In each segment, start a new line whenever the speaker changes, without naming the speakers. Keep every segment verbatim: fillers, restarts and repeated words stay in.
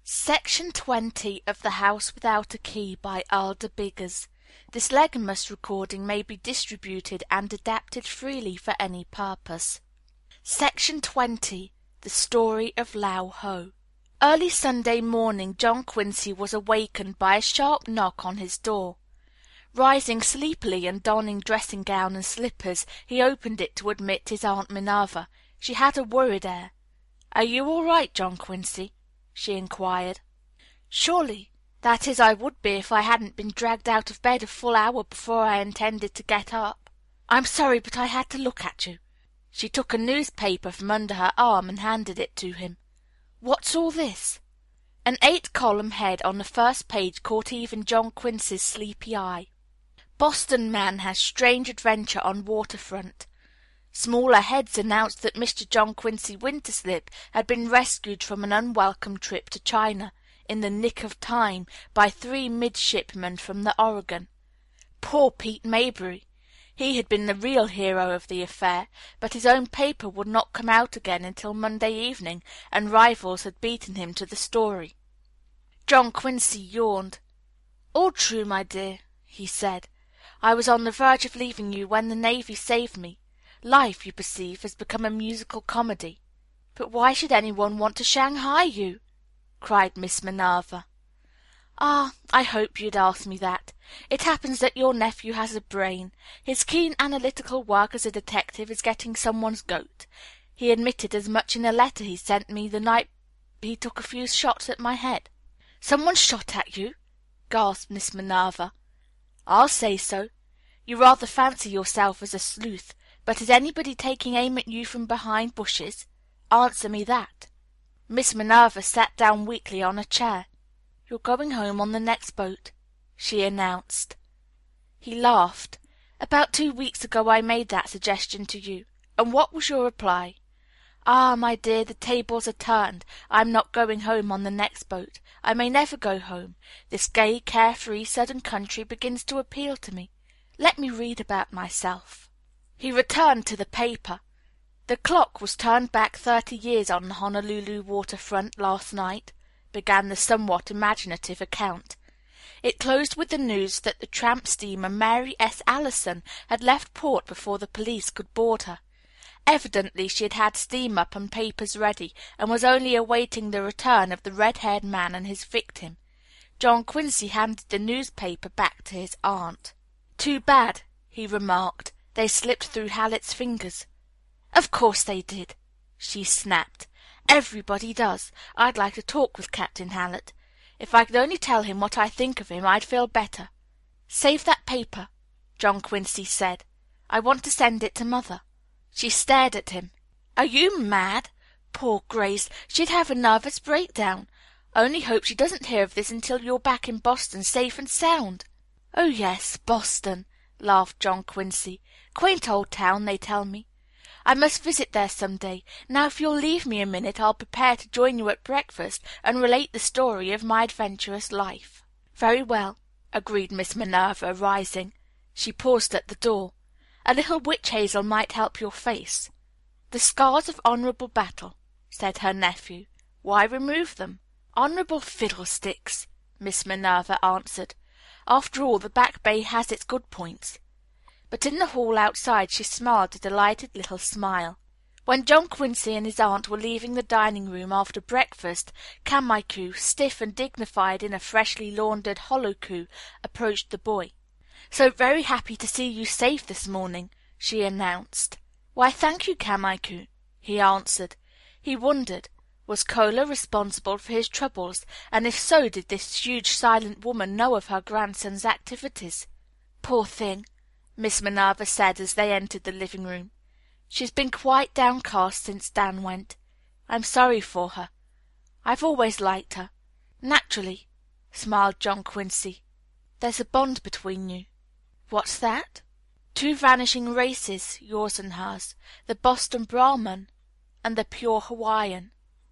Section twenty of The House Without a Key by Alda Biggers. This legitimous recording may be distributed and adapted freely for any purpose. Section twenty. The Story of Lau Ho. Early Sunday morning John Quincy was awakened by a sharp knock on his door. Rising sleepily and donning dressing gown and slippers, he opened it to admit his Aunt Minerva. She had a worried air. "Are you all right, John Quincy?" she inquired. "Surely. That is, I would be if I hadn't been dragged out of bed a full hour before I intended to get up. I'm sorry, but I had to look at you." She took a newspaper from under her arm and handed it to him. "What's all this?" An eight-column head on the first page caught even John Quincy's sleepy eye. "Boston man has strange adventure on waterfront." Smaller heads announced that Mister John Quincy Winterslip had been rescued from an unwelcome trip to China, in the nick of time, by three midshipmen from the Oregon. Poor Pete Maybury! He had been the real hero of the affair, but his own paper would not come out again until Monday evening, and rivals had beaten him to the story. John Quincy yawned. "All true, my dear," he said. "I was on the verge of leaving you when the Navy saved me. Life, you perceive, has become a musical comedy." "But why should any one want to Shanghai you?" cried Miss Minerva. "Ah, I hoped you'd ask me that. It happens that your nephew has a brain. His keen analytical work as a detective is getting someone's goat. He admitted as much in a letter he sent me the night he took a few shots at my head." "Someone shot at you?" gasped Miss Minerva. "I'll say so. You rather fancy yourself as a sleuth, but is anybody taking aim at you from behind bushes? Answer me that." Miss Minerva sat down weakly on a chair. "You're going home on the next boat," she announced. He laughed. "About two weeks ago I made that suggestion to you, and what was your reply? 'Ah, my dear, the tables are turned. I am not going home on the next boat. I may never go home. This gay, carefree, southern country begins to appeal to me. Let me read about myself.'" He returned to the paper. "The clock was turned back thirty years on the Honolulu waterfront last night," began the somewhat imaginative account. It closed with the news that the tramp steamer Mary S. Allison had left port before the police could board her. Evidently she had had steam up and papers ready, and was only awaiting the return of the red-haired man and his victim. John Quincy handed the newspaper back to his aunt. "Too bad," he remarked. "They slipped through Hallett's fingers." "Of course they did," she snapped. "Everybody does. I'd like to talk with Captain Hallett. If I could only tell him what I think of him, I'd feel better." "Save that paper," John Quincy said. "I want to send it to Mother." She stared at him. "Are you mad? Poor Grace, she'd have a nervous breakdown. Only hope she doesn't hear of this until you're back in Boston safe and sound." "Oh, yes, Boston," laughed John Quincy. "Quaint old town, they tell me. I must visit there some day. Now, if you'll leave me a minute, I'll prepare to join you at breakfast and relate the story of my adventurous life." "Very well," agreed Miss Minerva, rising. She paused at the door. "A little witch hazel might help your face." "The scars of honorable battle," said her nephew. "Why remove them?" "Honorable fiddlesticks!" Miss Minerva answered. "After all, the Back Bay has its good points." But in the hall outside she smiled a delighted little smile. When John Quincy and his aunt were leaving the dining room after breakfast, Kamaiku, stiff and dignified in a freshly laundered holoku, approached the boy. "So very happy to see you safe this morning," she announced. "Why, thank you, Kamaiku," he answered. He wondered, was Kola responsible for his troubles, and if so, did this huge silent woman know of her grandson's activities? "Poor thing," Miss Minerva said as they entered the living room. "She's been quite downcast since Dan went. I'm sorry for her. I've always liked her." "Naturally," smiled John Quincy. "There's a bond between you." "What's that?" "Two vanishing races, yours and hers, the Boston Brahmin and the pure Hawaiian."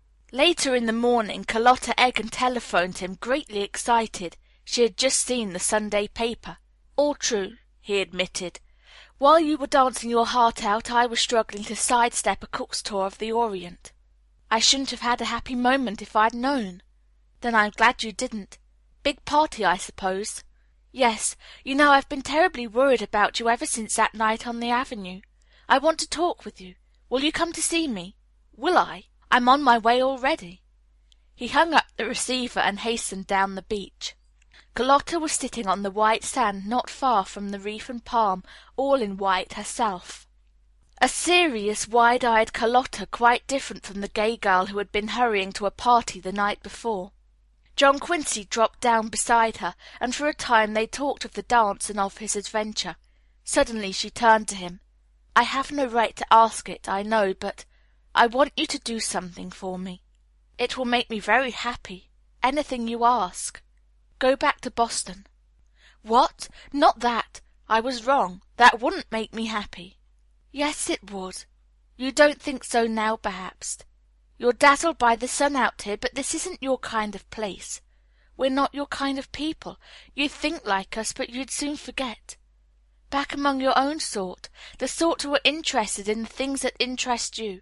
Later in the morning Carlotta Egan telephoned him, greatly excited. She had just seen the Sunday paper. "All true," he admitted. "While you were dancing your heart out, I was struggling to sidestep a Cook's tour of the Orient. I shouldn't have had a happy moment if I'd known." Then I'm glad you didn't. Big party, I suppose? Yes. You know, I've been terribly worried about you ever since that night on the avenue. I want to talk with you. Will you come to see me? Will I? I'm on my way already." He hung up the receiver and hastened down the beach. Carlotta was sitting on the white sand not far from the reef and palm, all in white herself. A serious, wide-eyed Carlotta, quite different from the gay girl who had been hurrying to a party the night before. John Quincy dropped down beside her, and for a time they talked of the dance and of his adventure. Suddenly she turned to him. "I have no right to ask it, I know, but I want you to do something for me. It will make me very happy. Anything you ask. Go back to Boston." "What? Not that. I was wrong. That wouldn't make me happy." "Yes, it would. You don't think so now, perhaps. You're dazzled by the sun out here, but this isn't your kind of place. We're not your kind of people. You'd think like us, but you'd soon forget. Back among your own sort, the sort who are interested in the things that interest you.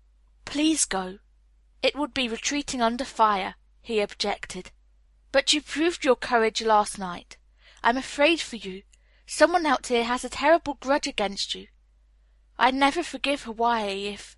Please go." "It would be retreating under fire," he objected. "But you proved your courage last night. I'm afraid for you. Someone out here has a terrible grudge against you. I'd never forgive Hawaii if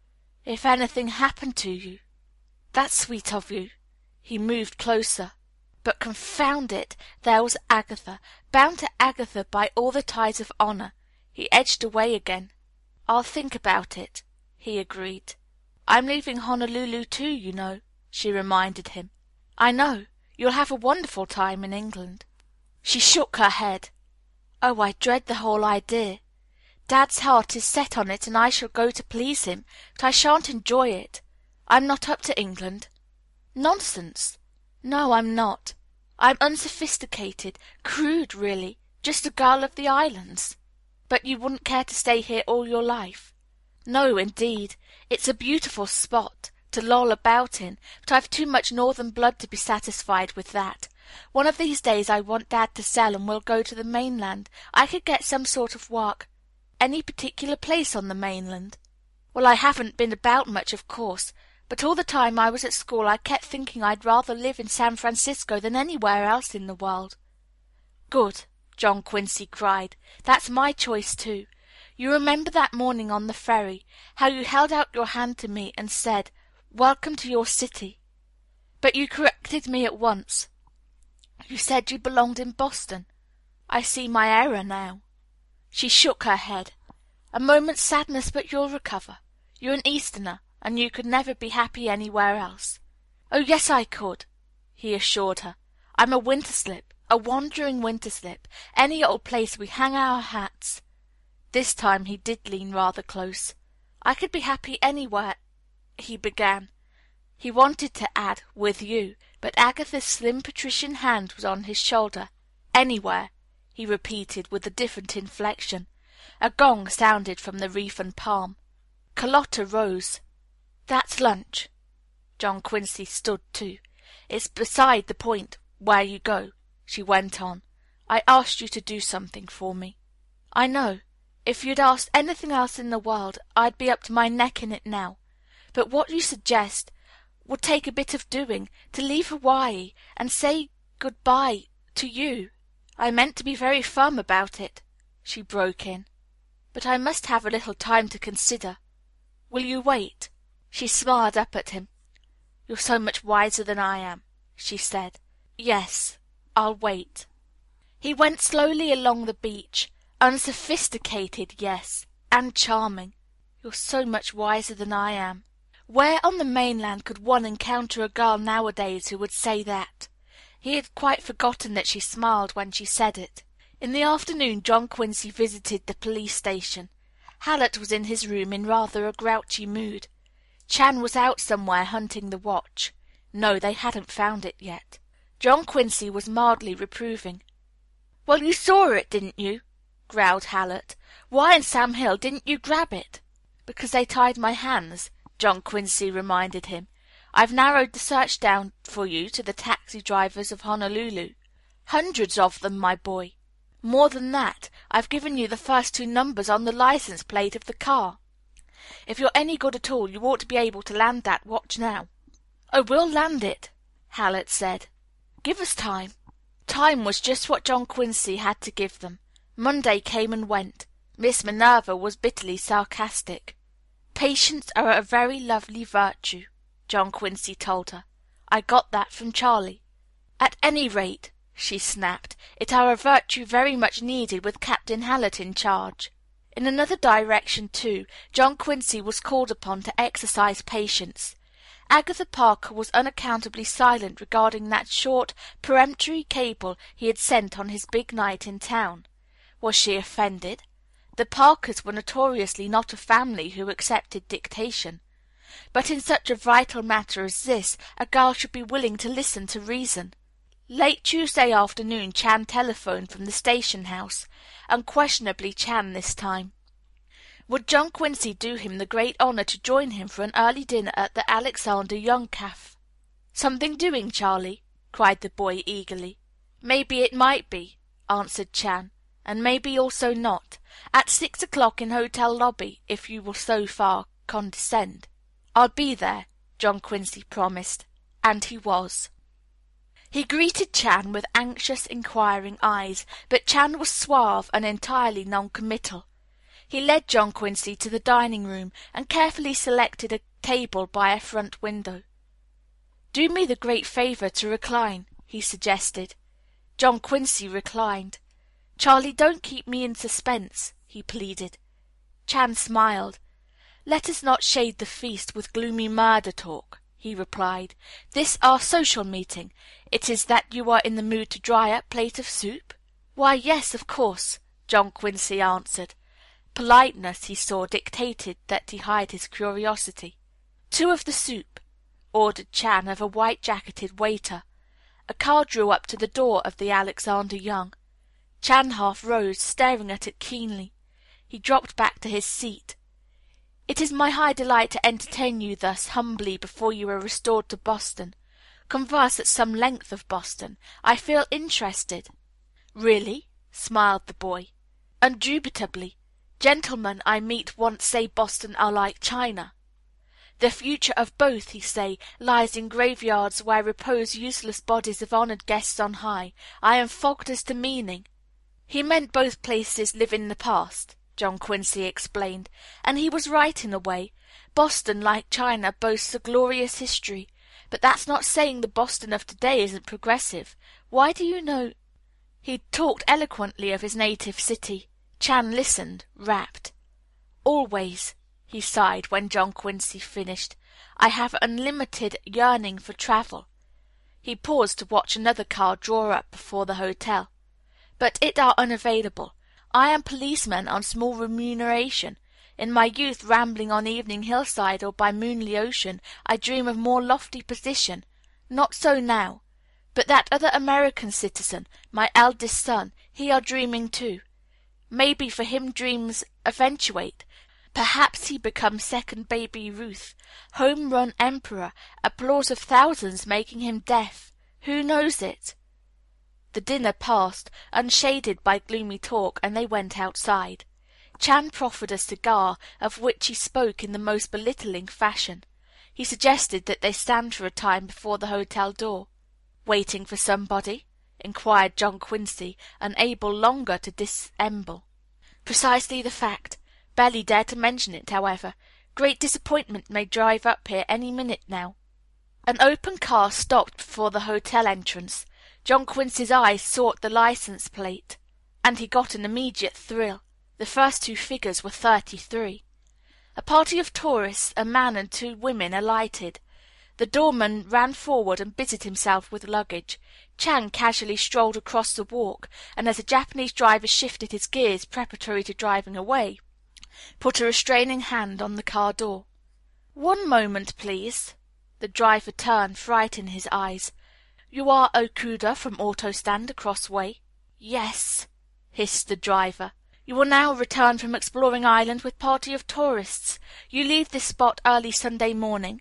if anything happened to you." "That's sweet of you." He moved closer. But confound it, there was Agatha, bound to Agatha by all the ties of honor. He edged away again. "I'll think about it," he agreed. "I'm leaving Honolulu too, you know," she reminded him. "I know. You'll have a wonderful time in England." She shook her head. "Oh, I dread the whole idea. Dad's heart is set on it, and I shall go to please him, but I shan't enjoy it. I'm not up to England." "Nonsense." "No, I'm not. I'm unsophisticated, crude, really, just a girl of the islands." "But you wouldn't care to stay here all your life?" "No, indeed. It's a beautiful spot to loll about in, but I've too much northern blood to be satisfied with that. One of these days I want Dad to sell, and we'll go to the mainland. I could get some sort of work. Any particular place on the mainland?" "Well, I haven't been about much, of course, but all the time I was at school I kept thinking I'd rather live in San Francisco than anywhere else in the world." "Good!" John Quincy cried. "That's my choice, too. You remember that morning on the ferry, how you held out your hand to me and said, 'Welcome to your city.' But you corrected me at once. You said you belonged in Boston. I see my error now." She shook her head. "A moment's sadness, but you'll recover. You're an Easterner, and you could never be happy anywhere else." "Oh, yes, I could," he assured her. "I'm a winter slip, a wandering winter slip. Any old place we hang our hats." This time he did lean rather close. "I could be happy anywhere," he began. He wanted to add, "with you," but Agatha's slim patrician hand was on his shoulder. "Anywhere," he repeated with a different inflection. A gong sounded from the reef and palm. Carlotta rose. "That's lunch." John Quincy stood too. "It's beside the point where you go," she went on. "I asked you to do something for me." "I know. If you'd asked anything else in the world, I'd be up to my neck in it now. But what you suggest would take a bit of doing, to leave Hawaii and say good-bye to you." "I meant to be very firm about it," she broke in. "But I must have a little time to consider. Will you wait?" She smiled up at him. "You're so much wiser than I am," she said. "Yes, I'll wait." He went slowly along the beach. Unsophisticated, yes, and charming. "You're so much wiser than I am." Where on the mainland could one encounter a girl nowadays who would say that? He had quite forgotten that she smiled when she said it. In the afternoon John Quincy visited the police station. Hallett was in his room in rather a grouchy mood. Chan was out somewhere hunting the watch. No, they hadn't found it yet. John Quincy was mildly reproving. "Well, you saw it, didn't you?" growled Hallett. "Why in Sam Hill didn't you grab it?" "Because they tied my hands," John Quincy reminded him. "I've narrowed the search down for you to the taxi drivers of Honolulu. Hundreds of them, my boy. More than that, I've given you the first two numbers on the license plate of the car. If you're any good at all, you ought to be able to land that watch now." "Oh, we'll land it," Hallett said. "Give us time." Time was just what John Quincy had to give them. Monday came and went. Miss Minerva was bitterly sarcastic. "Patience are a very lovely virtue," John Quincy told her. "I got that from Charlie." "At any rate," she snapped, "it are a virtue very much needed with Captain Hallett in charge." In another direction, too, John Quincy was called upon to exercise patience. Agatha Parker was unaccountably silent regarding that short, peremptory cable he had sent on his big night in town. Was she offended? The Parkers were notoriously not a family who accepted dictation. But in such a vital matter as this a girl should be willing to listen to reason. Late Tuesday afternoon Chan telephoned from the station house, unquestionably Chan this time. Would John Quincy do him the great honor to join him for an early dinner at the Alexander Young Café? "Something doing, Charlie?" cried the boy eagerly. "Maybe it might be," answered Chan, "and maybe also not. At six o'clock in hotel lobby, if you will so far condescend." "I'll be there," John Quincy promised. And he was. He greeted Chan with anxious, inquiring eyes, but Chan was suave and entirely non-committal. He led John Quincy to the dining room and carefully selected a table by a front window. "Do me the great favor to recline," he suggested. John Quincy reclined. "Charlie, don't keep me in suspense," he pleaded. Chan smiled. "Let us not shade the feast with gloomy murder talk," he replied. "This our social meeting. It is that you are in the mood to dry up plate of soup?" "Why, yes, of course," John Quincy answered. Politeness, he saw, dictated that he hide his curiosity. "Two of the soup," ordered Chan of a white-jacketed waiter. A car drew up to the door of the Alexander Young. Chan half rose, staring at it keenly. He dropped back to his seat. "It is my high delight to entertain you thus humbly before you are restored to Boston. Converse at some length of Boston. I feel interested." "Really?" smiled the boy. "Undubitably. Gentlemen I meet once say Boston are like China. The future of both, he say, lies in graveyards where repose useless bodies of honored guests on high. I am fogged as to meaning." "He meant both places live in the past," John Quincy explained, "and he was right in a way. Boston, like China, boasts a glorious history. But that's not saying the Boston of today isn't progressive. Why do you know—" He talked eloquently of his native city. Chan listened, rapt. "Always," he sighed when John Quincy finished, "I have unlimited yearning for travel." He paused to watch another car draw up before the hotel. "But it are unavailable. I am policeman on small remuneration. In my youth, rambling on evening hillside or by moonly ocean, I dream of more lofty position. Not so now. But that other American citizen, my eldest son, he are dreaming too. Maybe for him dreams eventuate. Perhaps he becomes second Baby Ruth, home-run emperor, applause of thousands making him deaf. Who knows it?" The dinner passed, unshaded by gloomy talk, and they went outside. Chan proffered a cigar, of which he spoke in the most belittling fashion. He suggested that they stand for a time before the hotel door. "Waiting for somebody?" inquired John Quincy, unable longer to dissemble. "Precisely the fact. Barely dared to mention it, however. Great disappointment may drive up here any minute now." An open car stopped before the hotel entrance. John Quincy's eyes sought the license plate, and he got an immediate thrill. The first two figures were thirty-three. A party of tourists, a man and two women, alighted. The doorman ran forward and busied himself with luggage. Chan casually strolled across the walk, and as the Japanese driver shifted his gears preparatory to driving away, put a restraining hand on the car door. "One moment, please." The driver turned, fright in his eyes. "You are Okuda from auto stand across way?" "Yes," hissed the driver. "You will now return from exploring island with party of tourists. You leave this spot early Sunday morning?"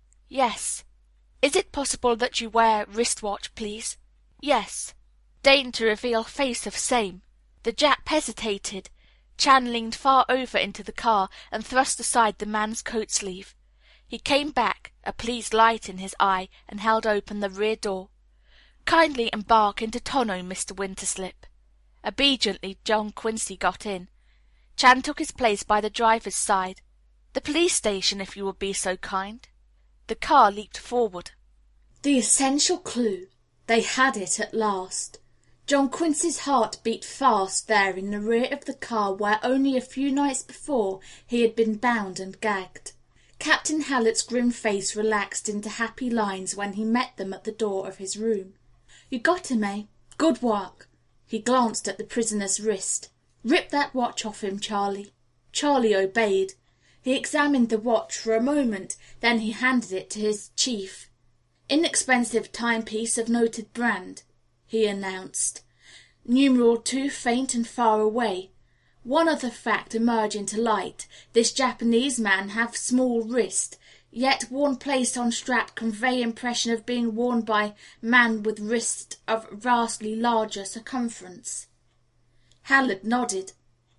"Yes." "Is it possible that you wear wristwatch, please?" "Yes." Deign to reveal face of same. The Jap hesitated. Chan leaned far over into the car and thrust aside the man's coat sleeve. He came back, a pleased light in his eye, and held open the rear door. "Kindly embark into tonneau, Mister Winterslip." Obediently John Quincy got in. Chan took his place by the driver's side. "The police station, if you will be so kind." The car leaped forward.
The essential clue. They had it at last. John Quincy's heart beat fast there in the rear of the car where only a few nights before he had been bound and gagged. Captain Hallett's grim face relaxed into happy lines when he met them at the door of his room. "You got him, eh? Good work." He glanced at the prisoner's wrist. "Rip that watch off him, Charlie." Charlie obeyed. He examined the watch for a moment, then he handed it to his chief. "Inexpensive timepiece of noted brand," he announced. "Numeral two faint and far away. One other fact emerge into light. This Japanese man have small wrist, yet worn place on strap convey impression of being worn by man with wrist of vastly larger circumference." Hallett nodded.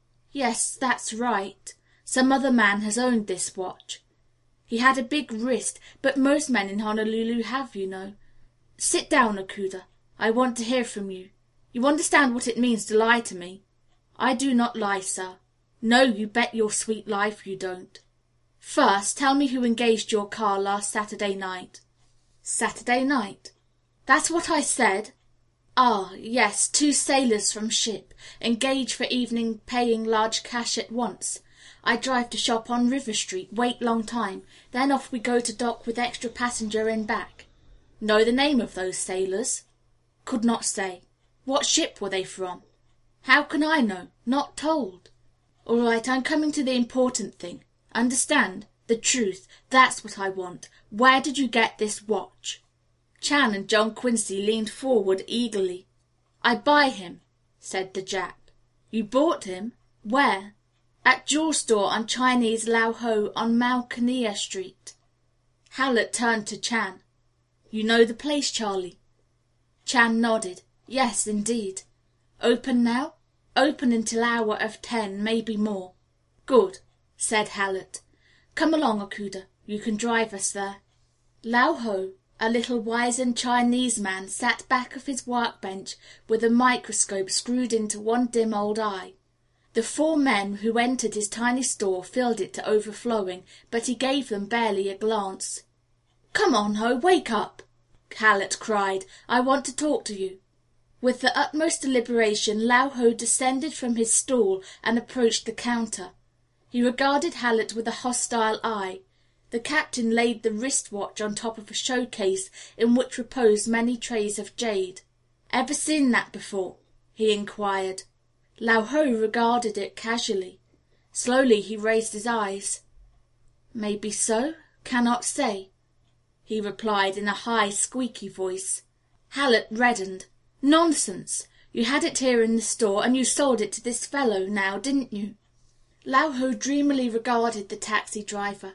"Yes, that's right. Some other man has owned this watch. He had a big wrist, but most men in Honolulu have, you know. Sit down, Okuda. I want to hear from you. You understand what it means to lie to me?" "I do not lie, sir." "No, you bet your sweet life you don't." "First, tell me who engaged your car last Saturday night." "Saturday night?" "That's what I said." "Ah, yes, two sailors from ship, engaged for evening, paying large cash at once. I drive to shop on River Street, wait long time, then off we go to dock with extra passenger in back." "Know the name of those sailors?" "Could not say." "What ship were they from?" "How can I know? Not told." "All right, I'm coming to the important thing. Understand? The truth. That's what I want. Where did you get this watch?" Chan and John Quincy leaned forward eagerly. "I buy him," said the Jap. "You bought him? Where?" "At jewel store on Chinese Lau Ho on Malkania Street." Hallett turned to Chan. "You know the place, Charlie?" Chan nodded. "Yes, indeed." "Open now?" "Open until hour of ten, maybe more." "Good," said Hallett. "Come along, Okuda. You can drive us there." Lau Ho, a little wizened Chinese man, sat back of his workbench with a microscope screwed into one dim old eye. The four men who entered his tiny store filled it to overflowing, but he gave them barely a glance. "Come on, Ho, wake up!" Hallett cried. "I want to talk to you." With the utmost deliberation Lau Ho descended from his stool and approached the counter. He regarded Hallett with a hostile eye. The captain laid the wrist watch on top of a showcase in which reposed many trays of jade. "Ever seen that before?" he inquired. Lau Ho regarded it casually. Slowly he raised his eyes. "Maybe so. Cannot say," he replied in a high, squeaky voice. Hallett reddened. "Nonsense! You had it here in the store, and you sold it to this fellow, now, didn't you?" Lau Ho dreamily regarded the taxi driver.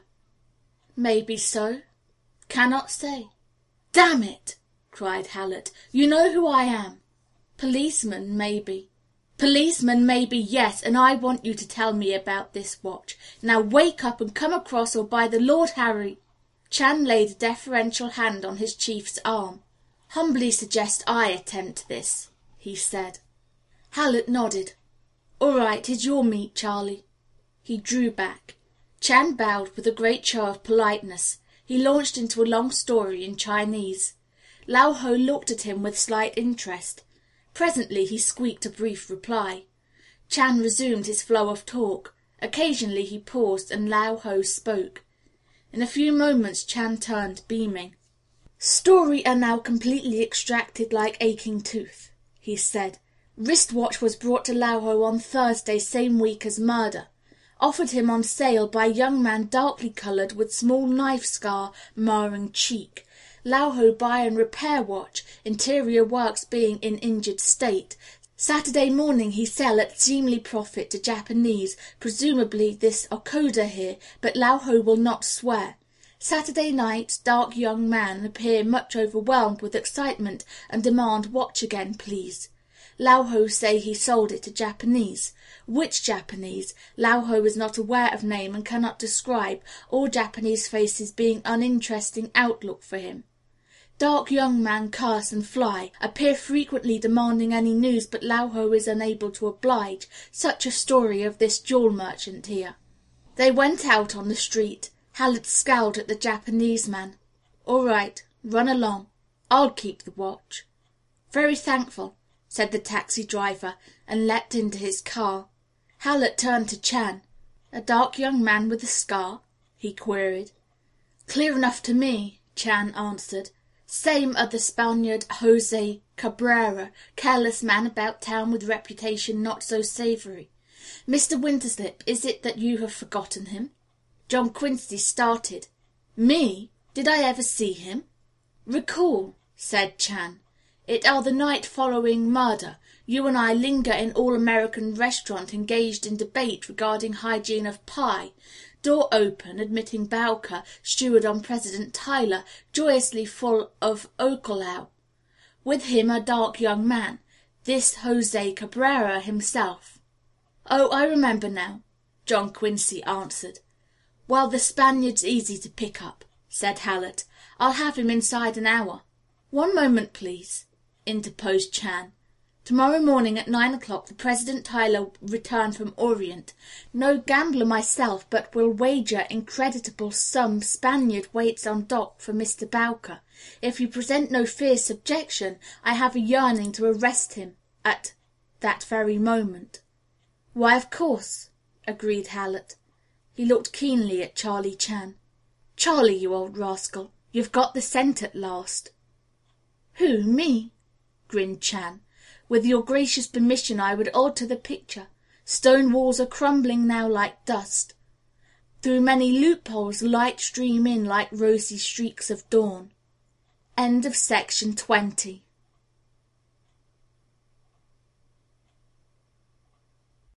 "Maybe so. Cannot say." "Damn it!" cried Hallett. "You know who I am." "Policeman, maybe." "Policeman, maybe, yes, and I want you to tell me about this watch. Now wake up and come across, or by the Lord Harry—" Chan laid a deferential hand on his chief's arm. "Humbly suggest I attempt this," he said. Hallett nodded. "All right, it's your meat, Charlie." He drew back. Chan bowed with a great show of politeness. He launched into a long story in Chinese. Lau Ho looked at him with slight interest. Presently he squeaked a brief reply. Chan resumed his flow of talk. Occasionally he paused, and Lau Ho spoke. In a few moments Chan turned, beaming. "Story are now completely extracted like aching tooth," he said. "Wristwatch was brought to Lau Ho on Thursday same week as murder. Offered him on sale by young man darkly coloured with small knife scar marring cheek. Lau Ho buy and repair watch, interior works being in injured state. Saturday morning he sell at seemly profit to Japanese, presumably this Okuda here, but Lau Ho will not swear. Saturday night dark young man appear much overwhelmed with excitement and demand watch again, please. Lau Ho say he sold it to Japanese. Which Japanese? Lau Ho is not aware of name and cannot describe, all Japanese faces being uninteresting outlook for him. Dark young man curse and fly, appear frequently demanding any news, but Lau Ho is unable to oblige. Such a story of this jewel merchant here. They went out on the street. Hallett scowled at the Japanese man. All right, run along. I'll keep the watch. Very thankful, said the taxi driver, and leapt into his car. Hallett turned to Chan. A dark young man with a scar? He queried. Clear enough to me, Chan answered. Same other Spaniard, Jose Cabrera, careless man about town with reputation not so savoury. Mister Winterslip, is it that you have forgotten him? John Quincy started. Me? Did I ever see him? Recall, said Chan. It are the night following murder. You and I linger in all-American restaurant engaged in debate regarding hygiene of pie. Door open, admitting Bowker, steward on President Tyler, joyously full of ocolau. With him a dark young man, this Jose Cabrera himself. Oh, I remember now, John Quincy answered. Well, the Spaniard's easy to pick up, said Hallett. I'll have him inside an hour. One moment, please, interposed Chan. Tomorrow morning at nine o'clock the President Tyler return from Orient. No gambler myself, but will wager increditable sum Spaniard waits on dock for Mister Bowker. If you present no fierce objection, I have a yearning to arrest him at that very moment. Why, of course, agreed Hallett. He looked keenly at Charlie Chan. Charlie, you old rascal, you've got the scent at last. Who, me? Grinned Chan. With your gracious permission I would alter the picture. Stone walls are crumbling now like dust. Through many loopholes light stream in like rosy streaks of dawn. End of section twenty.